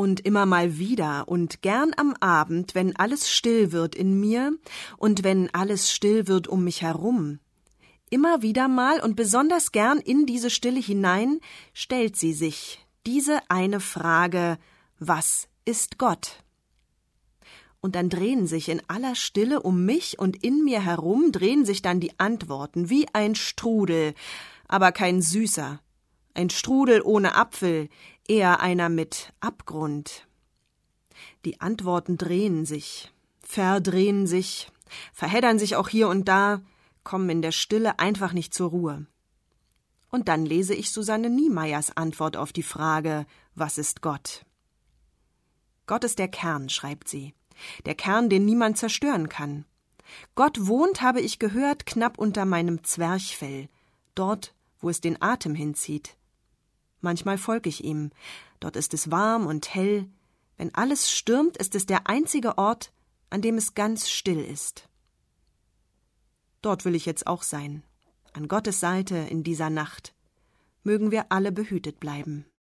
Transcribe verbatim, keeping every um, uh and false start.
Und immer mal wieder und gern am Abend, wenn alles still wird in mir und wenn alles still wird um mich herum. Immer wieder mal und besonders gern in diese Stille hinein stellt sie sich diese eine Frage: Was ist Gott? Und dann drehen sich in aller Stille um mich und in mir herum, drehen sich dann die Antworten wie ein Strudel, aber kein süßer. Ein Strudel ohne Apfel, eher einer mit Abgrund. Die Antworten drehen sich, verdrehen sich, verheddern sich auch hier und da, kommen in der Stille einfach nicht zur Ruhe. Und dann lese ich Susanne Niemeyers Antwort auf die Frage: Was ist Gott? Gott ist der Kern, schreibt sie, der Kern, den niemand zerstören kann. Gott wohnt, habe ich gehört, knapp unter meinem Zwerchfell, dort, wo es den Atem hinzieht. Manchmal folge ich ihm. Dort ist es warm und hell. Wenn alles stürmt, ist es der einzige Ort, an dem es ganz still ist. Dort will ich jetzt auch sein, an Gottes Seite in dieser Nacht. Mögen wir alle behütet bleiben.